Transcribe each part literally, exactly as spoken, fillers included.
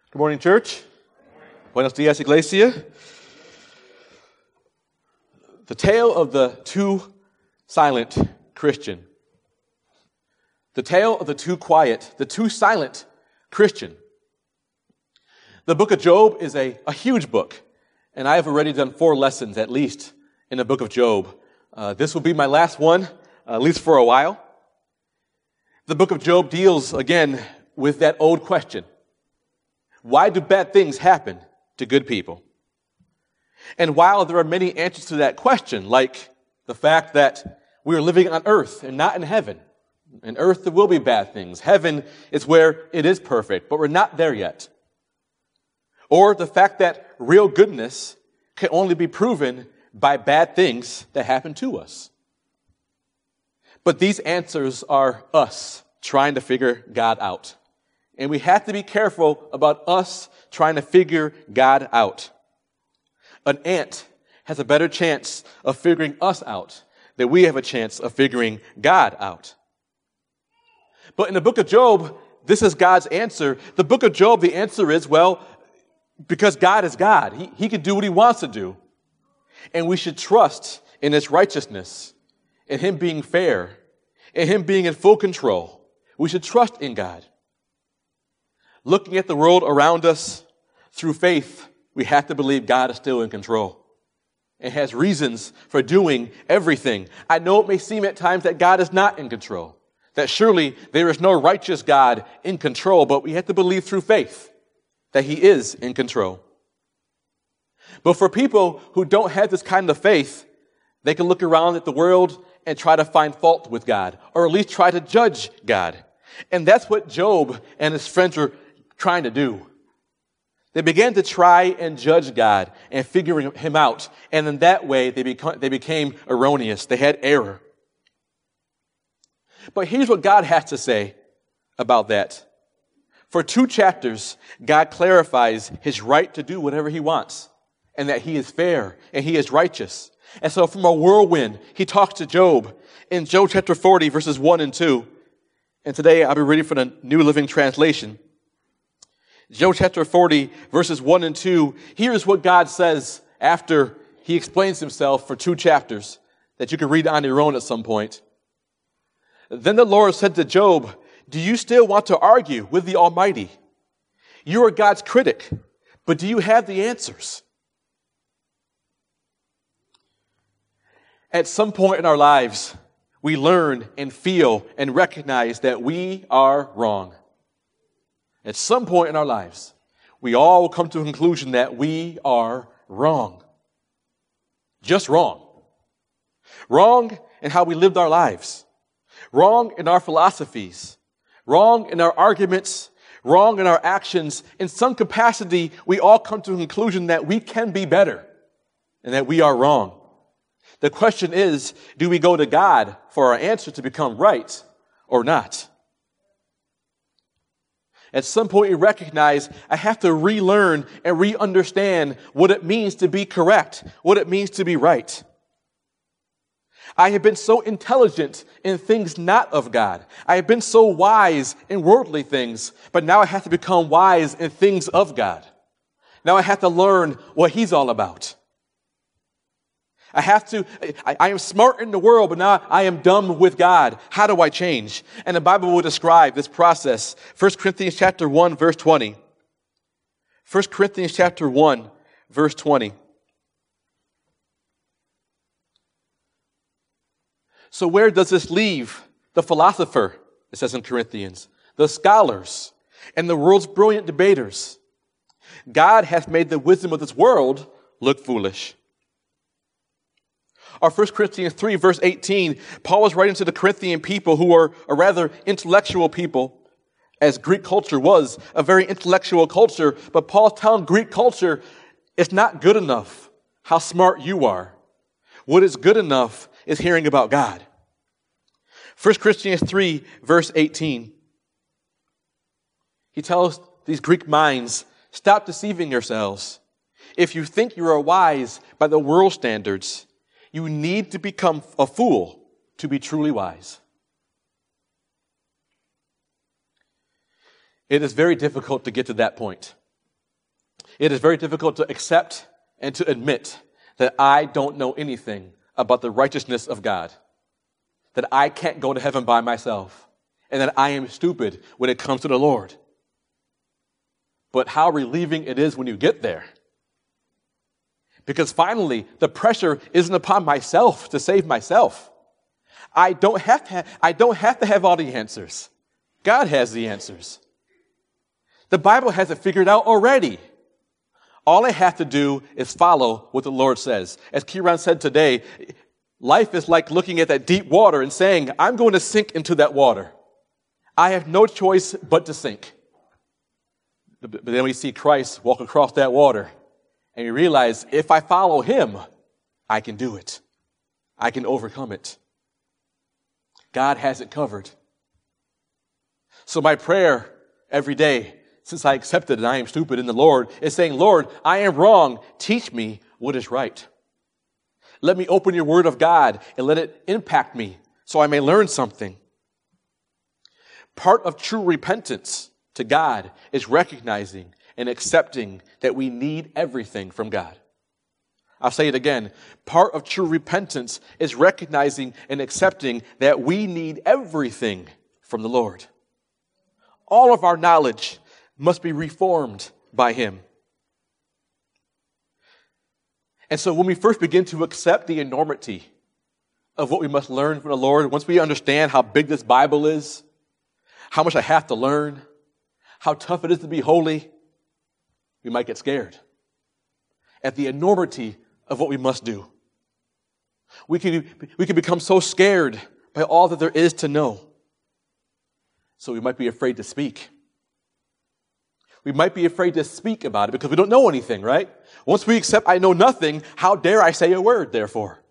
Good morning, church. Buenos dias, iglesia. The tale of the too silent Christian. The tale of the too quiet, the too silent Christian. The book of Job is a, a huge book, and I have already done four lessons at least in the book of Job. Uh, this will be my last one, uh, at least for a while. The book of Job deals, again, with that old question. Why do bad things happen to good people? And while there are many answers to that question, like the fact that we are living on earth and not in heaven. In earth there will be bad things. Heaven is where it is perfect, but we're not there yet. Or the fact that real goodness can only be proven by bad things that happen to us. But these answers are us trying to figure God out. And we have to be careful about us trying to figure God out. An ant has a better chance of figuring us out than we have a chance of figuring God out. But in the book of Job, this is God's answer. The book of Job, the answer is, well, because God is God. He, he can do what he wants to do. And we should trust in his righteousness, in him being fair, in him being in full control. We should trust in God. Looking at the world around us through faith, we have to believe God is still in control and has reasons for doing everything. I know it may seem at times that God is not in control, that surely there is no righteous God in control, but we have to believe through faith that he is in control. But for people who don't have this kind of faith, they can look around at the world and try to find fault with God, or at least try to judge God. And that's what Job and his friends were trying to do. They began to try and judge God and figuring him out. And in that way, they became, they became erroneous. They had error. But here's what God has to say about that. For two chapters, God clarifies his right to do whatever he wants, and that he is fair and he is righteous. And so from a whirlwind, he talks to Job in Job chapter forty, verses one and two. And today I'll be reading from the New Living Translation. Job chapter forty, verses one and two. Here's what God says after he explains himself for two chapters that you can read on your own at some point. Then the Lord said to Job, "Do you still want to argue with the Almighty? You are God's critic, but do you have the answers?" At some point in our lives, we learn and feel and recognize that we are wrong. At some point in our lives, we all will come to a conclusion that we are wrong. Just wrong. Wrong in how we lived our lives. Wrong in our philosophies. Wrong in our arguments. Wrong in our actions. In some capacity, we all come to a conclusion that we can be better and that we are wrong. The question is, do we go to God for our answer to become right or not? At some point, you recognize, I have to relearn and re-understand what it means to be correct, what it means to be right. I have been so intelligent in things not of God. I have been so wise in worldly things, but now I have to become wise in things of God. Now I have to learn what he's all about. I have to, I, I am smart in the world, but now I am dumb with God. How do I change? And the Bible will describe this process. First Corinthians chapter one, verse twenty. First Corinthians chapter one, verse twenty. So where does this leave the philosopher, it says in Corinthians, the scholars, and the world's brilliant debaters? God hath made the wisdom of this world look foolish. Or First Corinthians three, verse eighteen, Paul was writing to the Corinthian people who were a rather intellectual people, as Greek culture was a very intellectual culture. But Paul's telling Greek culture, it's not good enough how smart you are. What is good enough is hearing about God. First Corinthians three, verse eighteen. He tells these Greek minds, stop deceiving yourselves. If you think you are wise by the world standards, you need to become a fool to be truly wise. It is very difficult to get to that point. It is very difficult to accept and to admit that I don't know anything about the righteousness of God, that I can't go to heaven by myself, and that I am stupid when it comes to the Lord. But how relieving it is when you get there. Because finally, the pressure isn't upon myself to save myself. I don't have to have, I don't have to have all the answers. God has the answers. The Bible has it figured out already. All I have to do is follow what the Lord says. As Kieran said today, life is like looking at that deep water and saying, I'm going to sink into that water. I have no choice but to sink. But then we see Christ walk across that water, and we realize if I follow him, I can do it. I can overcome it. God has it covered. So my prayer every day, since I accepted that I am stupid in the Lord, is saying, Lord, I am wrong. Teach me what is right. Let me open your word of God and let it impact me so I may learn something. Part of true repentance to God is recognizing and accepting that we need everything from God. I'll say it again. Part of true repentance is recognizing and accepting that we need everything from the Lord. All of our knowledge must be reformed by him. And so when we first begin to accept the enormity of what we must learn from the Lord, once we understand how big this Bible is, how much I have to learn, how tough it is to be holy, we might get scared at the enormity of what we must do. We can, we can become so scared by all that there is to know. So we might be afraid to speak. We might be afraid to speak about it because we don't know anything, right? Once we accept I know nothing, how dare I say a word, therefore?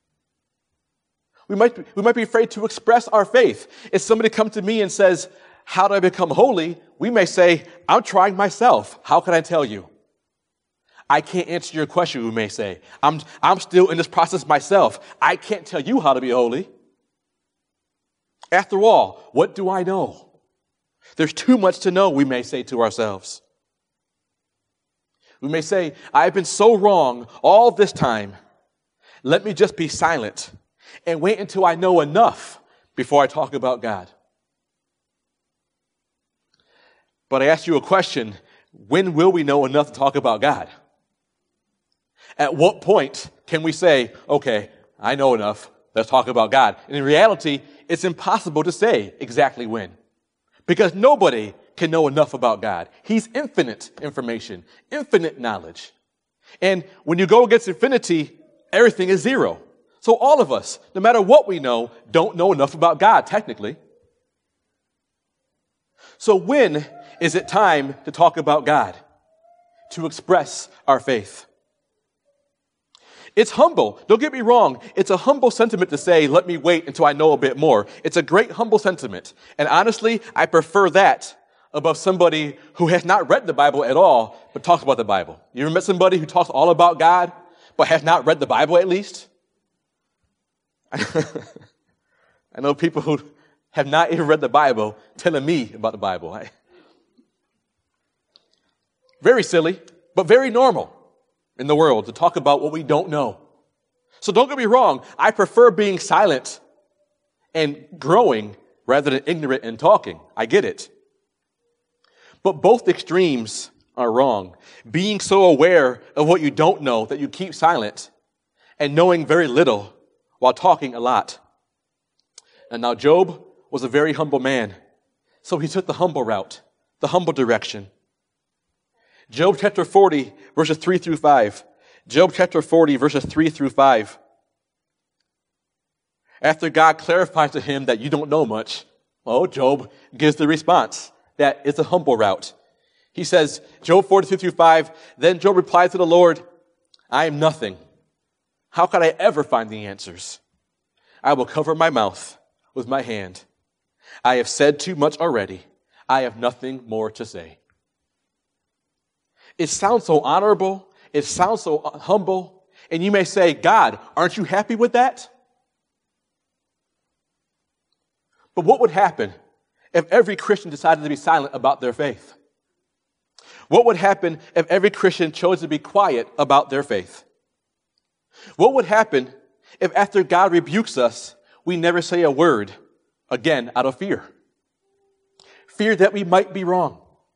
We might, be, we might be afraid to express our faith. If somebody comes to me and says, how do I become holy? We may say, I'm trying myself. How can I tell you? I can't answer your question, we may say. I'm, I'm still in this process myself. I can't tell you how to be holy. After all, what do I know? There's too much to know, we may say to ourselves. We may say, I've been so wrong all this time. Let me just be silent and wait until I know enough before I talk about God. But I ask you a question. When will we know enough to talk about God? At what point can we say, okay, I know enough, let's talk about God? And in reality, it's impossible to say exactly when. Because nobody can know enough about God. He's infinite information, infinite knowledge. And when you go against infinity, everything is zero. So all of us, no matter what we know, don't know enough about God, technically. So when is it time to talk about God? To express our faith? It's humble. Don't get me wrong. It's a humble sentiment to say, let me wait until I know a bit more. It's a great humble sentiment. And honestly, I prefer that above somebody who has not read the Bible at all, but talks about the Bible. You ever met somebody who talks all about God, but has not read the Bible at least? I know people who have not even read the Bible telling me about the Bible. Very silly, but very normal in the world to talk about what we don't know. So don't get me wrong. I prefer being silent and growing rather than ignorant and talking. I get it. But both extremes are wrong. Being so aware of what you don't know that you keep silent and knowing very little while talking a lot. And now Job was a very humble man. So he took the humble route, the humble direction. Job chapter forty, verses three through five. Job chapter forty, verses three through five. After God clarifies to him that you don't know much, well, Job gives the response that it's a humble route. He says, Job forty-two through five, then Job replied to the Lord, I am nothing. How could I ever find the answers? I will cover my mouth with my hand. I have said too much already. I have nothing more to say. It sounds so honorable. It sounds so humble. And you may say, God, aren't you happy with that? But what would happen if every Christian decided to be silent about their faith? What would happen if every Christian chose to be quiet about their faith? What would happen if after God rebukes us, we never say a word again out of fear? Fear that we might be wrong.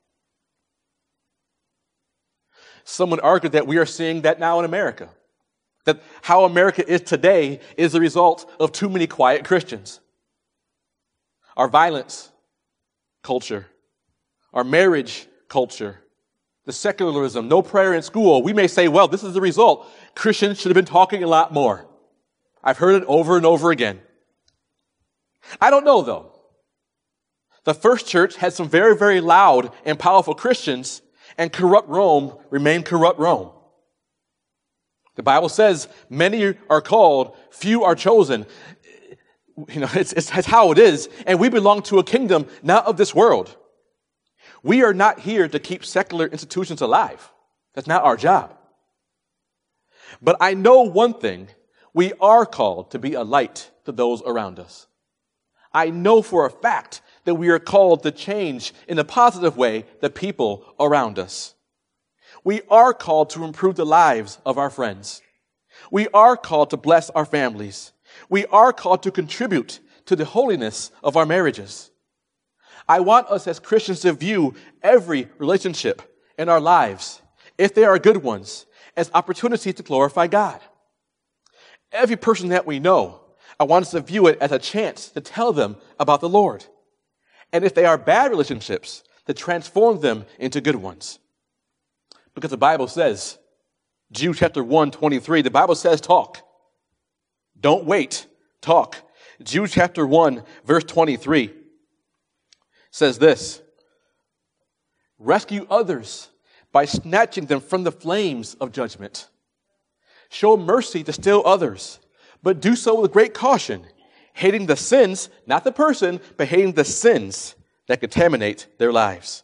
Some would argue that we are seeing that now in America. That how America is today is the result of too many quiet Christians. Our violence culture, our marriage culture, the secularism, no prayer in school. We may say, well, this is the result. Christians should have been talking a lot more. I've heard it over and over again. I don't know, though. The first church had some very, very loud and powerful Christians, and corrupt Rome remained corrupt Rome. The Bible says many are called, few are chosen. You know, it's, it's, it's how it is, and we belong to a kingdom not of this world. We are not here to keep secular institutions alive. That's not our job. But I know one thing. We are called to be a light to those around us. I know for a fact that we are called to change in a positive way the people around us. We are called to improve the lives of our friends. We are called to bless our families. We are called to contribute to the holiness of our marriages. I want us as Christians to view every relationship in our lives, if they are good ones, as opportunities to glorify God. Every person that we know, I want us to view it as a chance to tell them about the Lord. And if they are bad relationships, to transform them into good ones. Because the Bible says, Jude chapter one, twenty-three, the Bible says talk. Don't wait, talk. Jude chapter one, verse twenty-three says this, rescue others by snatching them from the flames of judgment. Show mercy to still others, but do so with great caution, hating the sins, not the person, but hating the sins that contaminate their lives.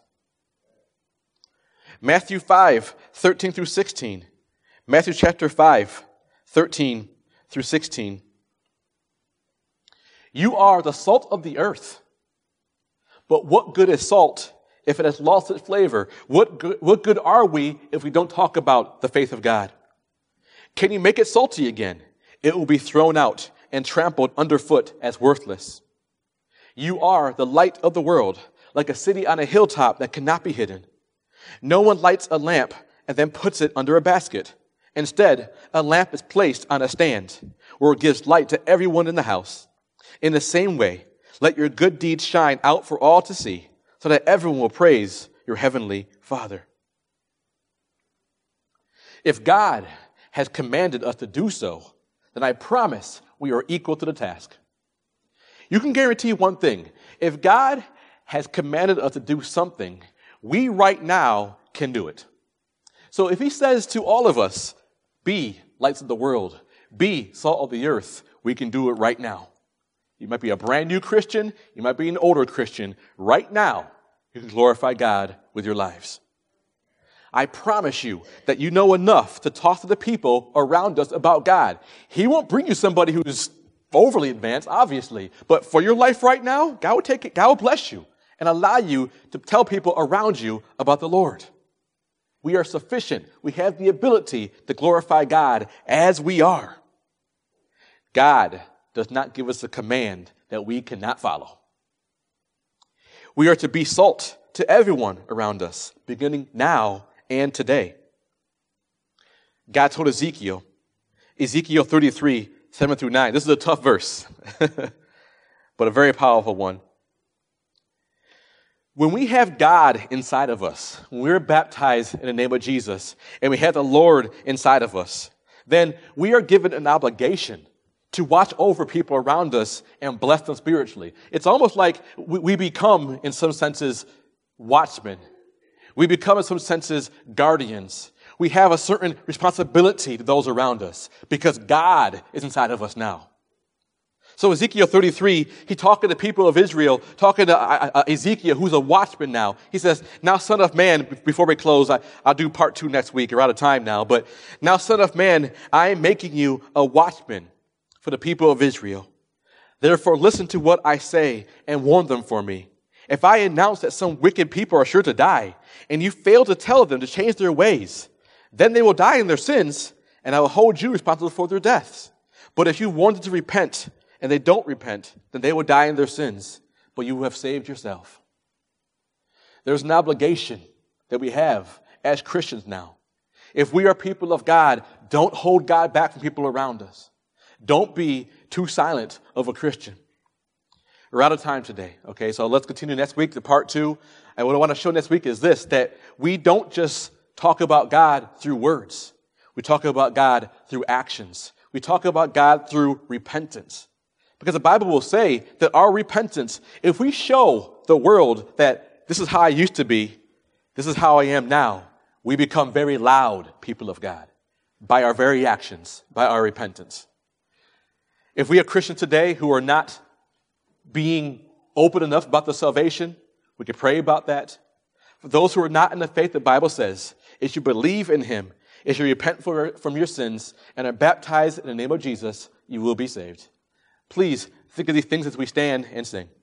Matthew five, thirteen through sixteen. Matthew chapter five, thirteen through sixteen. You are the salt of the earth. But what good is salt if it has lost its flavor? What good, what good are we if we don't talk about the faith of God? Can you make it salty again? It will be thrown out and trampled underfoot as worthless. You are the light of the world, like a city on a hilltop that cannot be hidden. No one lights a lamp and then puts it under a basket. Instead, a lamp is placed on a stand where it gives light to everyone in the house. In the same way, let your good deeds shine out for all to see, so that everyone will praise your heavenly Father. If God has commanded us to do so, then I promise we are equal to the task. You can guarantee one thing. If God has commanded us to do something, we right now can do it. So if he says to all of us, be lights of the world, be salt of the earth, we can do it right now. You might be a brand new Christian, you might be an older Christian. Right now, you can glorify God with your lives. I promise you that you know enough to talk to the people around us about God. He won't bring you somebody who's overly advanced, obviously, but for your life right now, God will take it, God will bless you and allow you to tell people around you about the Lord. We are sufficient. We have the ability to glorify God as we are. God does not give us a command that we cannot follow. We are to be salt to everyone around us, beginning now and today. God told Ezekiel, Ezekiel thirty-three, seven through nine. This is a tough verse, but a very powerful one. When we have God inside of us, when we're baptized in the name of Jesus, and we have the Lord inside of us, then we are given an obligation to watch over people around us and bless them spiritually. It's almost like we, we become, in some senses, watchmen. We become, in some senses, guardians. We have a certain responsibility to those around us because God is inside of us now. So Ezekiel thirty-three, he talking to the people of Israel, talking to uh, Ezekiel, who's a watchman now. He says, now son of man, before we close, I, I'll do part two next week. We're out of time now. But now son of man, I am making you a watchman for the people of Israel. Therefore listen to what I say and warn them for me. If I announce that some wicked people are sure to die, and you fail to tell them to change their ways, then they will die in their sins, and I will hold you responsible for their deaths. But if you warn them to repent, and they don't repent, then they will die in their sins, but you have saved yourself. There's an obligation that we have as Christians now. If we are people of God, don't hold God back from people around us. Don't be too silent of a Christian. We're out of time today, okay? So let's continue next week to part two. And what I want to show next week is this, that we don't just talk about God through words. We talk about God through actions. We talk about God through repentance. Because the Bible will say that our repentance, if we show the world that this is how I used to be, this is how I am now, we become very loud people of God by our very actions, by our repentance. If we are Christians today who are not being open enough about the salvation, we can pray about that. For those who are not in the faith, the Bible says, if you believe in him, if you repent for, from your sins and are baptized in the name of Jesus, you will be saved. Please think of these things as we stand and sing.